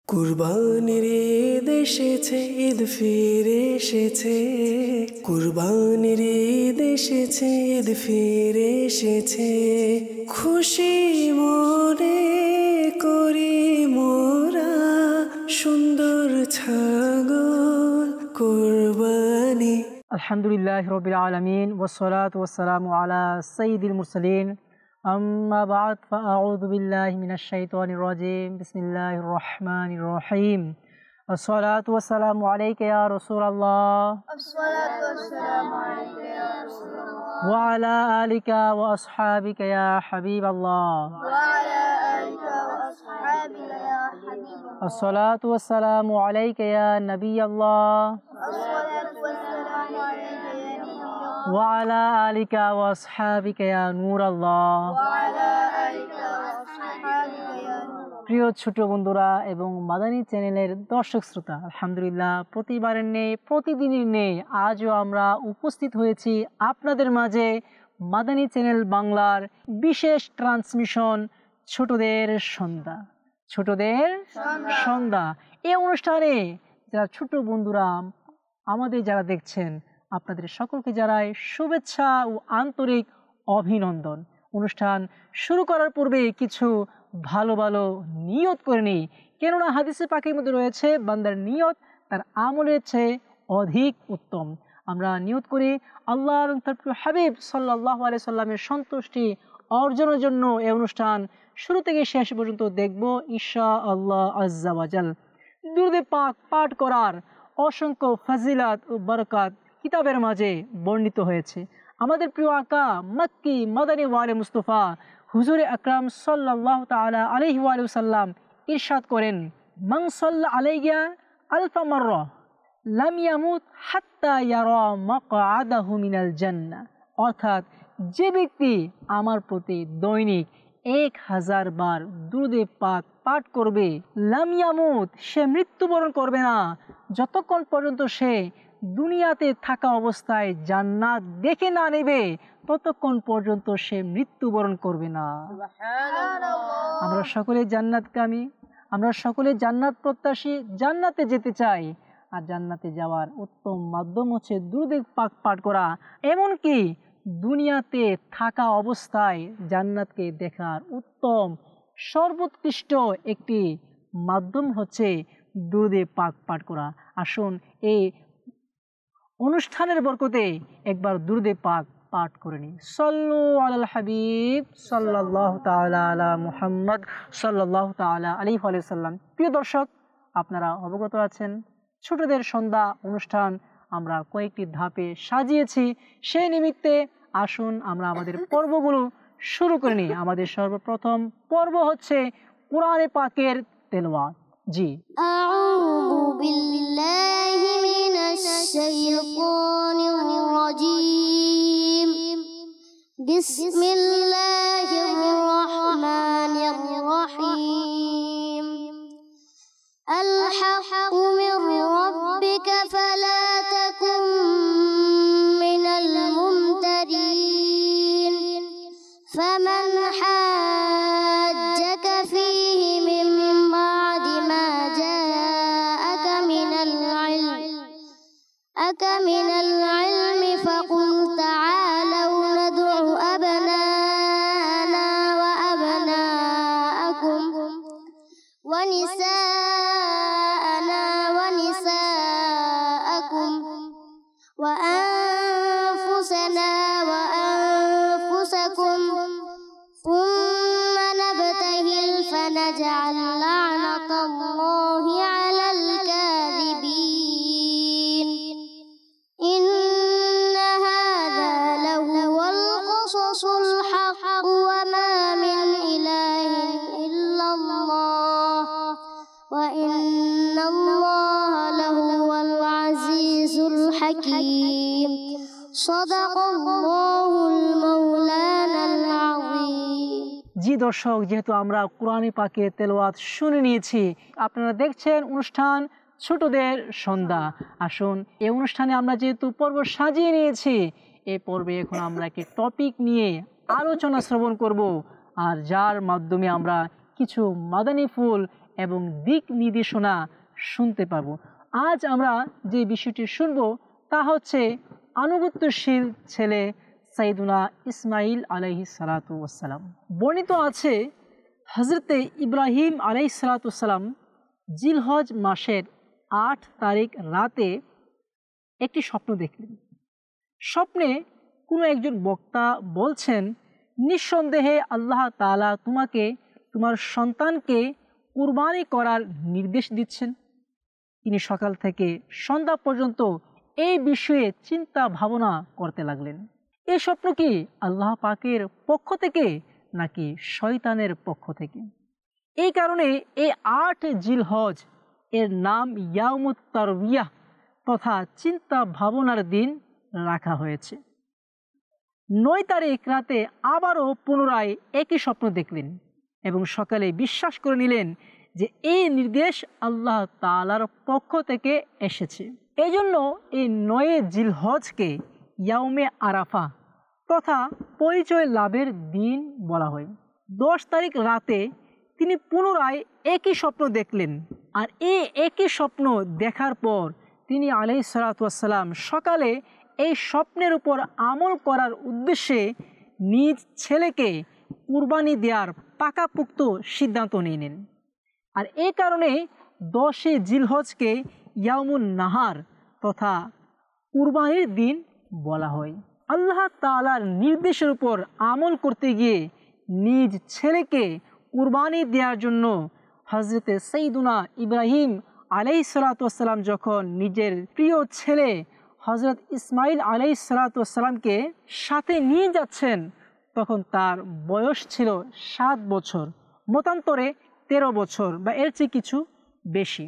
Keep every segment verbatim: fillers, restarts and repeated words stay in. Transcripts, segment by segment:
কুরবানির ঈদ এসেছে, ঈদ ফিরে এসেছে। কুরবানির ঈদ এসেছে, ঈদ ফিরে এসেছে। খুশি মনে করি মোরা সুন্দর ছাগল কুরবানি। আলহামদুলিল্লাহ রবিল আলমিন ওয়াসসালাতু ওয়াসসালামু আলা সাইয়্যিদিল মুরসালিন আম্মা বা'দ ফাআউযু বিল্লাহি মিনাশ শাইতানির রাজিম বিসমিল্লাহির রহমানির রহিম আসসালাতু ওয়াসসালামু আলাইকা ইয়া রাসূলুল্লাহ আসসালাতু ওয়াসসালামু আলাইকা ইয়া রাসূলুল্লাহ ওয়া আলা আলিকা ওয়া আসহাবিকা ইয়া হাবিবাল্লাহ ওয়া আলা আলিকা ওয়া আসহাবিকা ইয়া হাবিবাল্লাহ আসসালাতু ওয়াসসালামু আলাইকা ইয়া নাবিয়াল্লাহ আসসালাতু ওয়াসসালামু আলাইকা ইয়া নাবিয়াল্লাহ ওয়া আলা আলিকা ওয়া আসহাবিকা ইয়া নূরাল্লাহ। ওয়া আলা আলিকা ওয়া আসহাবিকা ইয়া নূর। প্রিয় ছোট বন্ধুরা এবং মাদানী চ্যানেলের দর্শক শ্রোতা, আলহামদুলিল্লাহ প্রতিবারের নেই প্রতিদিনের নেই আজও আমরা উপস্থিত হয়েছি আপনাদের মাঝে মাদানী চ্যানেল বাংলার বিশেষ ট্রান্সমিশন ছোটদের সন্ধ্যা। ছোটদের সন্ধ্যা এই অনুষ্ঠানে যারা ছোট বন্ধুরা আমাদের যারা দেখছেন আপনাদের সকলকে জানাই শুভেচ্ছা ও আন্তরিক অভিনন্দন। অনুষ্ঠান শুরু করার পূর্বে কিছু ভালো ভালো নিয়ত করে নিই, কেননা হাদিসে পাকের মধ্যে রয়েছে বান্দার নিয়ত তার আমলের চেয়ে অধিক উত্তম। আমরা নিয়ত করি আল্লাহ এবং তার প্রিয় হাবিব সাল্লাল্লাহু আলাইহি সাল্লামের সন্তুষ্টি অর্জনের জন্য এই অনুষ্ঠান শুরু থেকে শেষ পর্যন্ত দেখব ইনশাআল্লাহ আজ্জা ওয়া জাল। দুরূদে পাক পাঠ করার অসংখ্য ফাজিলাত ও বরকত কিতাবের মাঝে বর্ণিত হয়েছে। আমাদের প্রিয় আকা মক্কি মাদানী ওয়ালে মুস্তাফা হুজুরে আকরাম সাল্লাল্লাহু তাআলা আলাইহি ওয়া সাল্লাম ইরশাদ করেন, মান সাল্লা আলাইয়া আলফা মাররা লাম ইয়ামুত হাত্তা ইয়ারা মাকআদাহু মিনাল জান্নাহ। অর্থাৎ যে ব্যক্তি আমার প্রতি দৈনিক এক হাজার বার দুরূদে পাক পাঠ করবে, লাম ইয়ামুত সে মৃত্যুবরণ করবে না যতক্ষণ পর্যন্ত সে দুনিয়াতে থাকা অবস্থায় জান্নাত দেখে না নেবে ততক্ষণ পর্যন্ত সে মৃত্যুবরণ করবে না। আমরা সকলে জান্নাতকামী, আমরা সকলে জান্নাত প্রত্যাশী, জান্নাতে যেতে চাই। আর জান্নাতে যাওয়ার উত্তম মাধ্যম হচ্ছে দুরূদে পাক পাঠ করা। এমনকি দুনিয়াতে থাকা অবস্থায় জান্নাতকে দেখার উত্তম সর্বোৎকৃষ্ট একটি মাধ্যম হচ্ছে দুরূদে পাক পাঠ করা। আসুন এই অনুষ্ঠানের বরকতে একবার দুরূদে পাক পাঠ করে নিই। সাল্লু আলাল হাবিব সাল্লাল্লাহু তাআলা আলা মুহাম্মদ সাল্লাল্লাহু তাআলা আলাইহি ওয়া সাল্লাম। প্রিয় দর্শক, আপনারা অবগত আছেন ছোটদের সন্ধ্যা অনুষ্ঠান আমরা কয়েকটি ধাপে সাজিয়েছি। সেই নিমিত্তে আসুন আমরা আমাদের পর্বগুলো শুরু করে নিই। আমাদের সর্বপ্রথম পর্ব হচ্ছে কোরআনে পাকের তেলাওয়াত। জি, আউযু বিল্লাহি মিনাশ শাইতানির রাজীম। বিসমিল্লাহির রহমানির রহিম। আল হাক্কু মির রাব্বিকা ফালা তাকুন মিনাল মুমতারিন। ফামান হাজ্জাকা ফীহি মিন বা'দি মা জাআকা মিনাল ইলম আকা মিনাল ইলমি ফাকুল তাআলাউ নাদ'উ আবনানা ওয়া আবনাআকুম ওয়া নিসাআনা ওয়া নিসাআকুম ওয়া আনফুসানা ওয়া আনফুসাকুম সুম্মা নাবতাহিল ফানাজআল লা'নাতাল্লাহি আলাল কাযিবিন। ইন্না হাযা লাহুয়াল কসাসুল হাক্ক ওয়া মা মিন ইলাহিন ইল্লাল্লাহ ওয়া ইন্নাল্লাহা লাহুয়াল আজিজুল হাকীম। সাদাকাল্লাহুল মাওলানাল আযীম। জি দর্শক, যেহেতু আমরা কোরআনে পাকের তেলাওয়াত শুনে নিয়েছি, আপনারা দেখছেন অনুষ্ঠান ছোটদের সন্ধ্যা। আসুন এই অনুষ্ঠানে আমরা যেহেতু পর্ব সাজিয়ে নিয়েছি, এই পর্বে এখন আমরা একটি টপিক নিয়ে আলোচনা শ্রবণ করব, আর যার মাধ্যমে আমরা কিছু মাদানী ফুল এবং দিক নির্দেশনা শুনতে পাবো। আজ আমরা যে বিষয়টি শুনবো তা হচ্ছে আনুগত্যশীল ছেলে সাইয়্যিদুনা ইসমাঈল আলাইহিস সালাতু ওয়াস সালাম। বর্ণিত আছে হযরতে ইব্রাহিম আলাইহিস সালাতু ওয়াস সালাম জিলহজ মাসের আট তারিখ রাতে একটি স্বপ্ন দেখলেন। স্বপ্নে কোনো একজন বক্তা বলছেন, নিঃসন্দেহে আল্লাহ তাআলা তোমাকে তোমার সন্তানকে কুরবানি করার নির্দেশ দিচ্ছেন। তিনি সকাল থেকে সন্ধ্যা পর্যন্ত এই বিষয়ে চিন্তা ভাবনা করতে লাগলেন। এই স্বপ্ন কি আল্লাহ পাকের পক্ষ থেকে নাকি শয়তানের পক্ষ থেকে? এই কারণে এই আট জিলহজ এর নাম ইয়াউমুত তারবিয়াহ তথা চিন্তা ভাবনার দিন রাখা হয়েছে। নয় তারিখ রাতে আবারও পুনরায় একই স্বপ্ন দেখলেন এবং সকালে বিশ্বাস করে নিলেন যে এই নির্দেশ আল্লাহ তাআলার পক্ষ থেকে এসেছে। এই জন্য এই নয় জিলহজকে ইয়াউমে আরাফা তথা পরিচয় লাভের দিন বলা হয়। দশ তারিখ রাতে তিনি পুনরায় একই স্বপ্ন দেখলেন, আর এই একই স্বপ্ন দেখার পর তিনি আলাইহিস সালাতু ওয়াস সালাম সকালে এই স্বপ্নের উপর আমল করার উদ্দেশ্যে নিজ ছেলেকে কুরবানি দেওয়ার পাকাপোক্ত সিদ্ধান্ত নিয়ে নেন। আর এই কারণে দশে জিলহজকে ইয়াউমুন নাহার তথা কুরবানির দিন বলা হয়। আল্লাহ তাআলার নির্দেশের উপর আমল করতে গিয়ে নিজ ছেলেকে কুরবানি দেওয়ার জন্য হযরতে সাইয়্যিদুনা ইব্রাহিম আলাইহিস সালাতু ওয়াস সালাম যখন নিজের প্রিয় ছেলে হযরত ইসমাঈল আলাইহিস সালাতু ওয়াস সালামকে সাথে নিয়ে যাচ্ছেন, তখন তার বয়স ছিল সাত বছর, মতান্তরে তেরো বছর বা এর চেয়ে কিছু বেশি।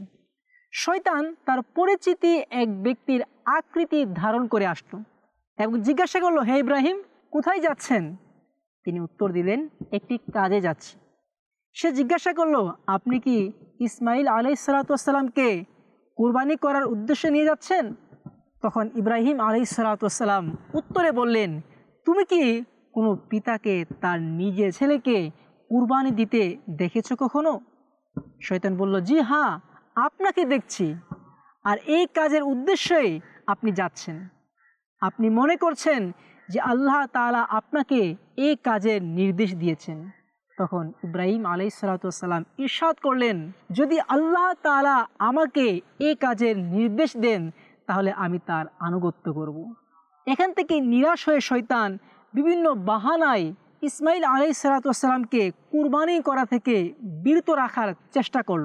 শয়তান তার পরিচিতি এক ব্যক্তির আকৃতি ধারণ করে আসলো এবং জিজ্ঞাসা করলো, হে ইব্রাহিম, কোথায় যাচ্ছেন? তিনি উত্তর দিলেন, একটি কাজে যাচ্ছি। সে জিজ্ঞাসা করলো, আপনি কি ইসমাঈল আলাইহিস সালাতু ওয়াস সালামকে কুরবানি করার উদ্দেশ্যে নিয়ে যাচ্ছেন? তখন ইব্রাহিম আলাইহিস সালাতু ওয়াস সালাম উত্তরে বললেন, তুমি কি কোনো পিতাকে তার নিজের ছেলেকে কুরবানি দিতে দেখেছো কখনো? শয়তান বলল, জি হ্যাঁ, আপনাকে দেখছি, আর এই কাজের উদ্দেশ্যেই আপনি যাচ্ছেন। আপনি মনে করছেন যে আল্লাহ তাআলা আপনাকে এই কাজের নির্দেশ দিয়েছেন। তখন ইব্রাহিম আলাইহিস সালাতু ওয়াস সালাম ইরশাদ করলেন, যদি আল্লাহ তাআলা আমাকে এই কাজের নির্দেশ দেন তাহলে আমি তার আনুগত্য করব। এখান থেকে নিরাশ হয়ে শয়তান বিভিন্ন বাহানায় ইসমাঈল আলাইহিস সালাতু ওয়াস সালামকে কুরবানি করা থেকে বিরত রাখার চেষ্টা করল।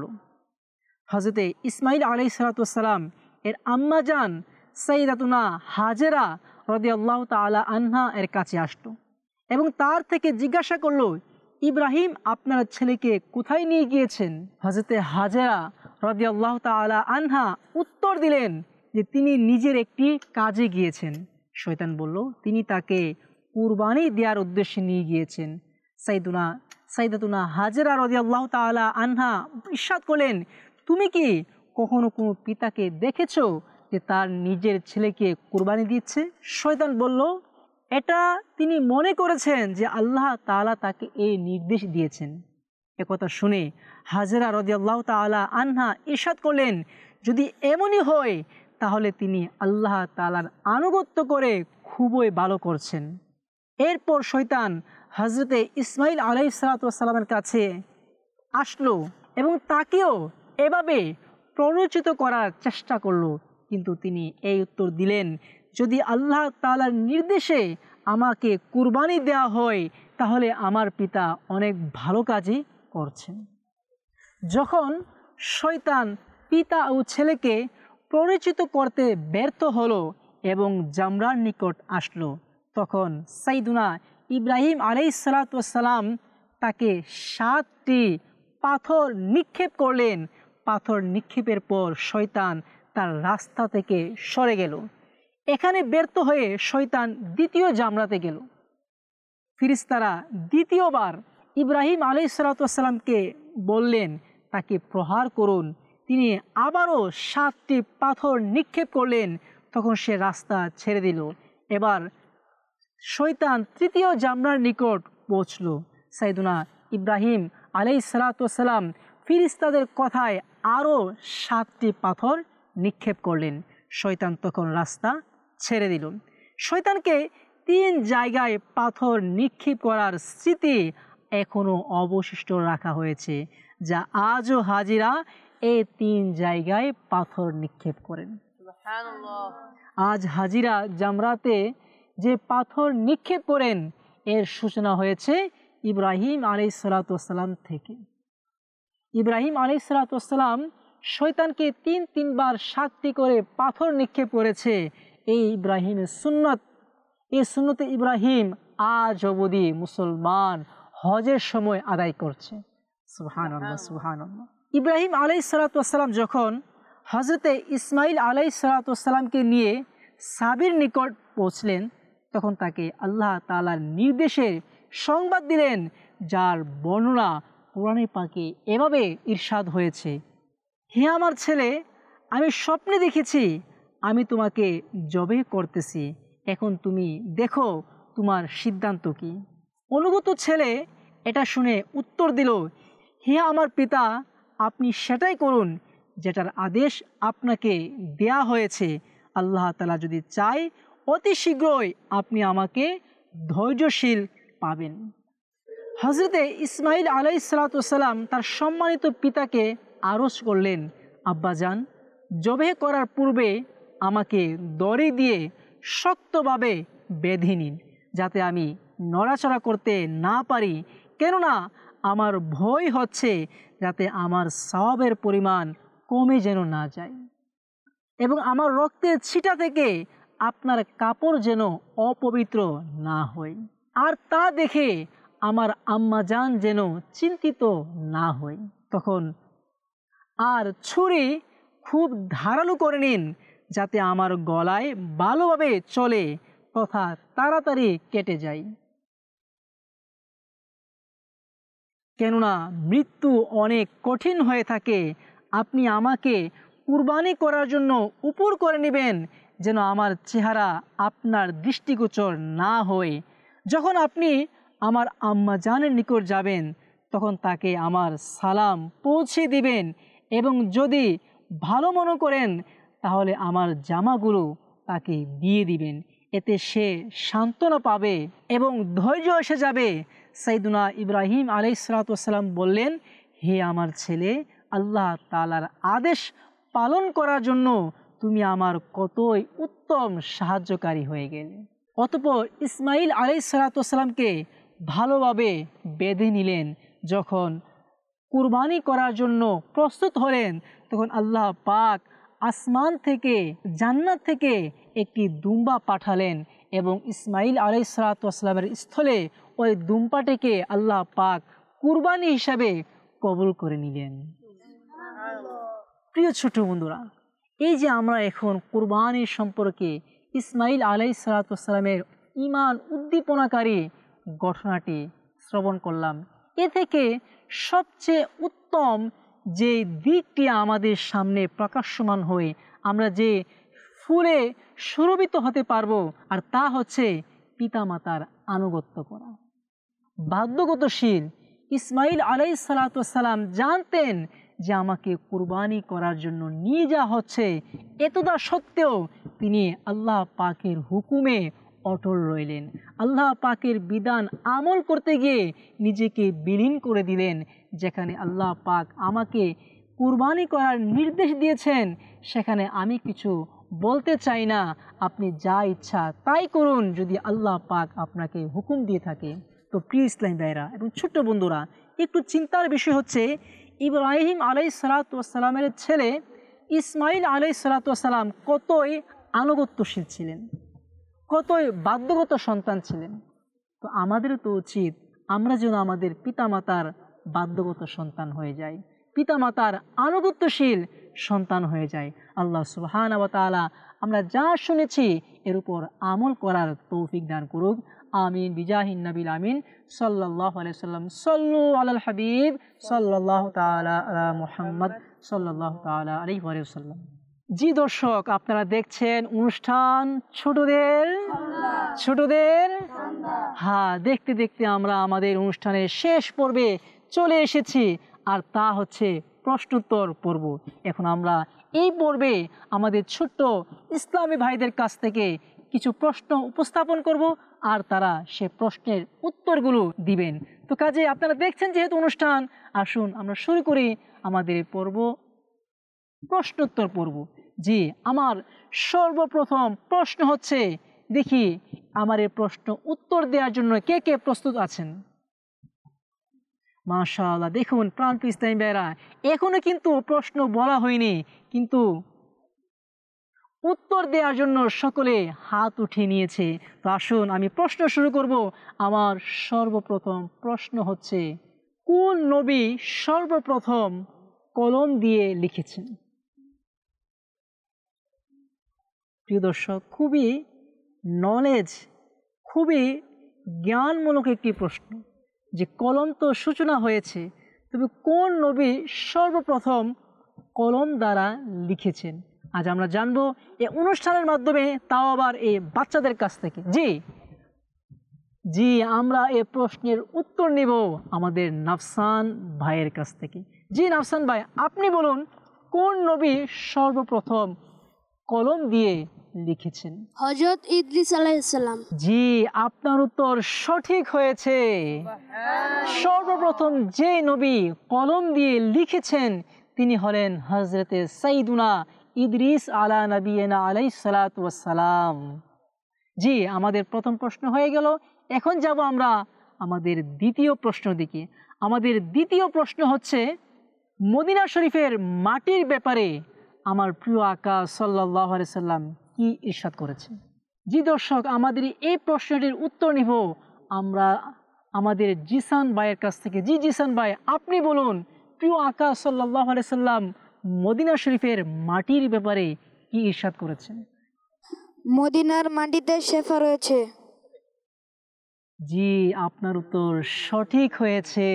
হযরতে ইসমাঈল আলাইহিস সালাতু ওয়াস সালাম এর আম্মাজান সাইয়্যিদাতুনা হাজেরা রাদিয়াল্লাহু তাআলা আনহা এর কাছে আসলো এবং তার থেকে জিজ্ঞাসা করলো, ইব্রাহিম আপনার ছেলেকে কোথায় নিয়ে গিয়েছেন? হযরতে হাজেরা রাদিয়াল্লাহু তাআলা আনহা উত্তর দিলেন যে তিনি নিজের একটি কাজে গিয়েছেন। শয়তান বলল, তিনি তাকে কুরবানি দেওয়ার উদ্দেশ্যে নিয়ে গিয়েছেন। সাইয়্যিদুনা সাইয়্যিদাতুনা হাজেরা রাদিয়াল্লাহু তাআলা আনহা ইরশাদ করলেন, তুমি কি কখনো কোনো পিতাকে দেখেছো যে তার নিজের ছেলেকে কুরবানি দিচ্ছে? শয়তান বলল, এটা তিনি মনে করেছেন যে আল্লাহ তাআলা তাকে এই নির্দেশ দিয়েছেন। একথা শুনে হাজেরা রাদিয়াল্লাহু তাআলা আনহা ইরশাদ করলেন, যদি এমনই হয় তাহলে তিনি আল্লাহ তাআলার আনুগত্য করে খুবই ভালো করছেন। এরপর শয়তান হযরতে ইসমাঈল আলাইহিস সালাতু ওয়াস সালামের কাছে আসলো এবং তাকেও এভাবে প্ররোচিত করার চেষ্টা করলো, কিন্তু তিনি এই উত্তর দিলেন, যদি আল্লাহ তাআলার নির্দেশে আমাকে কুরবানি দেওয়া হয় তাহলে আমার পিতা অনেক ভালো কাজই করছেন। যখন শয়তান পিতা ও ছেলেকে পরিচিত করতে ব্যর্থ হলো এবং জামরার নিকট আসলো, তখন সাইয়্যিদুনা ইব্রাহিম আলাইহিস সালাতু ওয়াস সালাম তাকে সাতটি পাথর নিক্ষেপ করলেন। পাথর নিক্ষেপের পর শয়তান তার রাস্তা থেকে সরে গেল। এখানে ব্যর্থ হয়ে শয়তান দ্বিতীয় জামরাতে গেল। ফিরিস্তারা দ্বিতীয়বার ইব্রাহিম আলাইহিস সালাতু ওয়াস সালামকে বললেন তাকে প্রহার করুন। তিনি আবারও সাতটি পাথর নিক্ষেপ করলেন, তখন সে রাস্তা ছেড়ে দিল। এবার শয়তান তৃতীয় জামরার নিকট পৌঁছল। সাইয়্যিদুনা ইব্রাহিম আলাইহিস সালাতু ওয়াস সালাম ফিরিস্তাদের কথায় আরও সাতটি পাথর নিক্ষেপ করলেন। শয়তান তখন রাস্তা ছেড়ে দিল। শয়তানকে তিন জায়গায় পাথর নিক্ষেপ করার স্মৃতি এখনও অবশিষ্ট রাখা হয়েছে, যা আজও হাজিরা এই তিন জায়গায় পাথর নিক্ষেপ করেন। আজ হাজিরা জামরাতে যে পাথর নিক্ষেপ করেন এর সূচনা হয়েছে ইব্রাহিম আলাইহিসসালাম থেকে। ইব্রাহিম আলাইহিসসালাম শয়তানকে তিন তিনবার সাতটি করে পাথর নিক্ষেপ করেছে। এই ইব্রাহিমের সুন্নত, এই সুন্নতে ইব্রাহিম আজ অবধি মুসলমান হজের সময় আদায় করছে। সুবহানাল্লাহ, সুবহানাল্লাহ। ইব্রাহিম আলাইহিসসালাম যখন হজরতে ইসমাইল আলাইহিসসালামকে নিয়ে সাবির নিকট পৌঁছলেন, তখন তাকে আল্লাহ তাআলার নির্দেশে সংবাদ দিলেন, যার বর্ণনা কোরআনে পাকে এভাবে ইরশাদ হয়েছে, হে আমার ছেলে, আমি স্বপ্নে দেখেছি আমি তোমাকে জবে করতেছি, এখন তুমি দেখো তোমার সিদ্ধান্ত কি। অনুগত ছেলে এটা শুনে উত্তর দিল, হে আমার পিতা, আপনি সেটাই করুন যেটার আদেশ আপনাকে দেয়া হয়েছে। আল্লাহ তাআলা যদি চায় অতি শীঘ্রই আপনি আমাকে ধৈর্যশীল পাবেন। হজরতে ইসমাইল আলাইহিসসালাম তার সম্মানিত পিতাকে আরজ করলেন, আব্বাজান, জবে করার পূর্বে আমাকে দড়ি দিয়ে শক্তভাবে বেঁধে নিন, যাতে আমি নড়াচড়া করতে না পারি, কেননা আমার ভয় হচ্ছে যাতে আমার সওয়াবের পরিমাণ কমে যেন না যায়, এবং আমার রক্তের ছিটা থেকে আপনার কাপড় যেন অপবিত্র না হয়, আর তা দেখে আমার আম্মাজান যেন চিন্তিত না হয়। তখন আর ছুরি খুব ধারালো করে নিন, যাতে আমার গলায় ভালোভাবে চলে তথা তাড়াতাড়ি কেটে যায়, কেননা মৃত্যু অনেক কঠিন হয়ে থাকে। আপনি আমাকে কুরবানি করার জন্য উপর করে নেবেন, যেন আমার চেহারা আপনার দৃষ্টিগোচর না হয়। যখন আপনি আমার আম্মাজানের নিকট যাবেন, তখন তাকে আমার সালাম পৌঁছে দিবেন, এবং যদি ভালো মনে করেন তাহলে আমার জামাগুলো তাকে দিয়ে দিবেন, এতে সে সান্ত্বনা পাবে এবং ধৈর্য এসে যাবে। সাইয়্যিদুনা ইব্রাহিম আলাইহিসসালাম বললেন, হে আমার ছেলে, আল্লাহ তাআলার আদেশ পালন করার জন্য তুমি আমার কতই উত্তম সাহায্যকারী হয়ে গেলে। অতঃপর ইসমাইল আলাইহিসসালামকে ভালোভাবে বেঁধে নিলেন। যখন কুরবানি করার জন্য প্রস্তুত হলেন, তখন আল্লাহ পাক আসমান থেকে, জান্নাত থেকে একটি দুম্বা পাঠালেন, এবং ইসমাইল আলাইহিসসালামের স্থলে ওই দুম্বাটিকে আল্লাহ পাক কুরবানি হিসাবে কবুল করে নিলেন। প্রিয় ছোট বন্ধুরা, এই যে আমরা এখন কুরবানির সম্পর্কে ইসমাইল আলাইহিসসালামের ঈমান উদ্দীপনাকারী ঘটনাটি শ্রবণ করলাম, এ থেকে সবচেয়ে উত্তম যে দিকটি আমাদের সামনে প্রকাশ্যমান হয়ে আমরা যে ফুলে সুরভিত হতে পারবো, আর তা হচ্ছে পিতামাতার আনুগত্য করা। বাধ্যগতশীল ইসমাইল আলাইহিসসালাম জানতেন যে আমাকে কুরবানি করার জন্য নিয়ে যাওয়া হচ্ছে, এতদা সত্ত্বেও তিনি আল্লাহ পাকের হুকুমে অটল রইলেন। আল্লাহ পাকের বিধান আমল করতে গিয়ে নিজেকে বিলীন করে দিলেন। যেখানে আল্লাহ পাক আমাকে কুরবানি করার নির্দেশ দিয়েছেন, সেখানে আমি কিছু বলতে চাই না, আপনি যা ইচ্ছা তাই করুন, যদি আল্লাহ পাক আপনাকে হুকুম দিয়ে থাকে। তো প্রিয় ইসলামী ভাইরা এবং ছোট্ট বন্ধুরা, একটু চিন্তার বিষয় হচ্ছে ইব্রাহিম আলাইহিসসালামের ছেলে ইসমাইল আলাইহিসসালাম কতই আনুগত্যশীল ছিলেন, কতই বাধ্যগত সন্তান ছিলেন। তো আমাদের তো উচিত আমরা যেন আমাদের পিতামাতার বাধ্যগত সন্তান হয়ে যাই, পিতামাতার আনুগত্যশীল সন্তান হয়ে যায়। আল্লাহ সুবহানাহু ওয়া তাআলা আমরা যা শুনেছি এর উপর আমল করার তৌফিক দান করুক। আমিন বিজাহিন নবীল আমিন সাল্লাল্লাহু আলাইহি সাল্লাম। সাল্লু আলাল হাবিব সাল্লাল্লাহু তাআলা আলা মুহাম্মদ সাল্লাল্লাহু তাআলা আলাইহি ওয়া সাল্লাম। জি দর্শক, আপনারা দেখছেন অনুষ্ঠান ছোটদের ছোটদের হ্যাঁ, দেখতে দেখতে আমরা আমাদের অনুষ্ঠানের শেষ পর্বে চলে এসেছি। আর তা হচ্ছে প্রশ্নোত্তর পর্ব। এখন আমরা এই পর্বে আমাদের ছোট্ট ইসলামী ভাইদের কাছ থেকে কিছু প্রশ্ন উপস্থাপন করব আর তারা সে প্রশ্নের উত্তরগুলো দিবেন। তো কাজে আপনারা দেখছেন যেহেতু অনুষ্ঠান, আসুন আমরা শুরু করি আমাদের এই পর্ব, প্রশ্নোত্তর পর্ব। জি, আমার সর্বপ্রথম প্রশ্ন হচ্ছে, দেখি আমার এই প্রশ্ন উত্তর দেওয়ার জন্য কে কে প্রস্তুত আছেন? মাশাআল্লাহ, দেখুন প্রাণপ্রিয় ইসলামী ভাইরা, এখনো কিন্তু প্রশ্ন বলা হয়নি, কিন্তু উত্তর দেওয়ার জন্য সকলে হাত উঠিয়ে নিয়েছে। তো আসুন আমি প্রশ্ন শুরু করব। আমার সর্বপ্রথম প্রশ্ন হচ্ছে, কোন নবী সর্বপ্রথম কলম দিয়ে লিখেছেন? প্রিয় দর্শক, খুবই নলেজ, খুবই জ্ঞানমূলক একটি প্রশ্ন, যে কলম তো সূচনা হয়েছে, তবে কোন নবী সর্বপ্রথম কলম দ্বারা লিখেছেন? আজ আমরা জানবো এই অনুষ্ঠানের মাধ্যমে, তাও আবার এই বাচ্চাদের কাছ থেকে। জি জি আমরা এই প্রশ্নের উত্তর নেব আমাদের নাফসান ভাইয়ের কাছ থেকে। জি নাফসান ভাই, আপনি বলুন কোন নবী সর্বপ্রথম কলম দিয়ে লিখেছেন? হযরত ইদ্রিস আলাইহিস সালাম। জি, আপনার উত্তর সঠিক হয়েছে। সর্বপ্রথম যে নবী কলম দিয়ে লিখেছেন তিনি হলেন হযরতে সাইয়্যিদুনা ইদ্রিস আলা নবিয়িনা আলাইহিস সালাতু ওয়াস সালাম। জি, আমাদের প্রথম প্রশ্ন হয়ে গেল। এখন যাব আমরা আমাদের দ্বিতীয় প্রশ্ন দিকে। আমাদের দ্বিতীয় প্রশ্ন হচ্ছে, মদিনা শরীফের মাটির ব্যাপারে আমার প্রিয় আকা সাল্লাল্লাহু আলাইহি সাল্লাম কি ইরশাদ করেছে? জি দর্শক, আমাদের এই প্রশ্নটির উত্তর নিব আমরা আমাদের জিসান ভাইয়ের কাছ থেকে। জি জিসান ভাই, আপনি বলুন প্রিয় আকা সাল্লাল্লাহু আলাইহি সাল্লাম মদিনা শরীফের মাটির ব্যাপারে কি ইরশাদ করেছেন? মদিনার মাটিতে শেফা রয়েছে। জি, আপনার উত্তর সঠিক হয়েছে।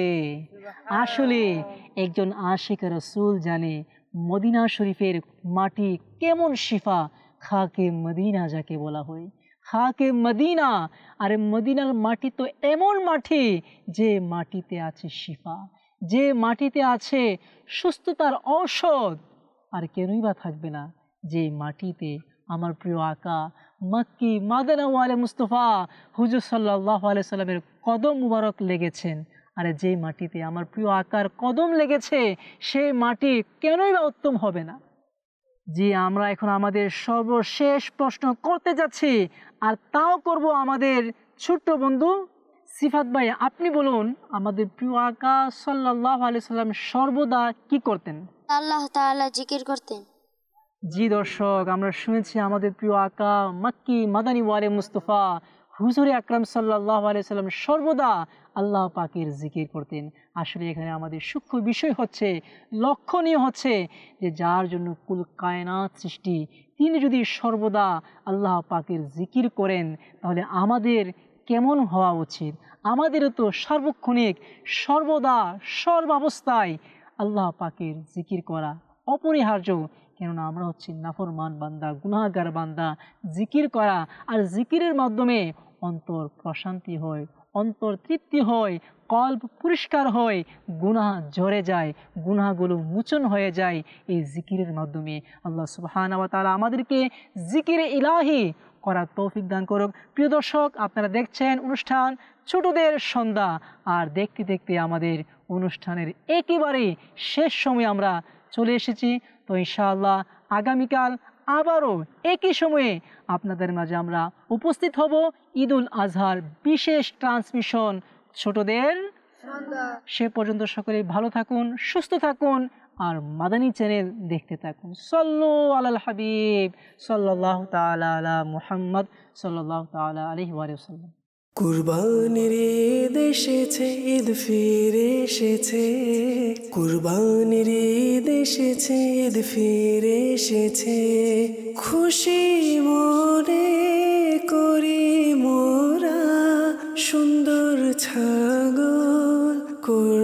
আসলে একজন আশিক রাসূল জানে মদিনা শরীফের মাটি কেমন শিফা, খাকে মদিনা যাকে বলা হয়, খাকে মদিনা। আরে মদিনার মাটি তো এমন মাটি যে মাটিতে আছে শিফা, যে মাটিতে আছে সুস্থতার ঔষধ। আর কেনই বা থাকবে না যে মাটিতে আমার প্রিয় আকা মক্কি মাদানা ওয়ালে মুস্তফা হুজুর সাল্লাল্লাহু আলাইহি সাল্লামের কদম মুবারক লেগেছেন। আরে যে মাটিতে আমার প্রিয় আকার কদম লেগেছে সেই মাটি কেনই বা উত্তম হবে না? জি, আমরা এখন আমাদের সর্বশেষ প্রশ্ন করতে যাচ্ছি, আর তাও করব আমাদের ছোট্ট বন্ধু সিফাত ভাই। আপনি বলুন আমাদের প্রিয় আকা সাল্লাল্লাহু আলাইহি সাল্লাম সর্বদা কি করতেন? আল্লাহ তাআলা জিকির করতেন। জি দর্শক, আমরা শুনেছি আমাদের প্রিয় আকা মক্কি মাদানী ওয়ালে মুস্তফা হুজুরে আকরাম সাল্লাল্লাহু আলাইহি সাল্লাম সর্বদা আল্লাহ পাকের জিকির করতেন। আসলে এখানে আমাদের সূক্ষ্ম বিষয় হচ্ছে, লক্ষণীয় হচ্ছে যে যার জন্য কুল কায়নাত সৃষ্টি, তিনি যদি সর্বদা আল্লাহ পাকের জিকির করেন তাহলে আমাদের কেমন হওয়া উচিত? আমাদেরও তো সার্বক্ষণিক সর্বদা সর্বাবস্থায় আল্লাহ পাকের জিকির করা অপরিহার্য। কেননা আমরা হচ্ছি নাফরমান বান্দা, গুনাহগার বান্দা। জিকির করা আর জিকিরের মাধ্যমে অন্তর প্রশান্তি হয়, অন্তর তৃপ্তি হয়, কল্প পরিষ্কার হয়, গুনাহ ঝরে যায়, গুনাহগুলো মোচন হয়ে যায় এই জিকিরের মাধ্যমে। আল্লাহ সুবহানাহু ওয়া তাআলা আমাদেরকে জিকিরে ইলাহি করার তৌফিক দান করুক। প্রিয় দর্শক, আপনারা দেখছেন অনুষ্ঠান ছোটদের সন্ধ্যা, আর দেখতে দেখতে আমাদের অনুষ্ঠানের একেবারে শেষ সময় আমরা চলে এসেছি। তো ইনশাআল্লাহ আগামীকাল আবারও একই সময়ে আপনাদের মাঝে আমরা উপস্থিত হব ঈদুল আজহার বিশেষ ট্রান্সমিশন ছোটদের সন্ধ্যা। সে পর্যন্ত সকলেই ভালো থাকুন, সুস্থ থাকুন, আর মাদানী চ্যানেল দেখতে থাকুন। সাল্লু আলাল হাবিব সাল্লাল্লাহু তাআলা আলা মুহাম্মদ সাল্লাল্লাহু তাআলা আলাইহি ওয়া সাল্লাম। কুরবানির ঈদ এসেছে, ঈদ ফিরে এসেছে, কুরবানির ঈদ এসেছে, ঈদ ফিরে এসেছে, খুশি মনে করি মোরা সুন্দর ছাগল।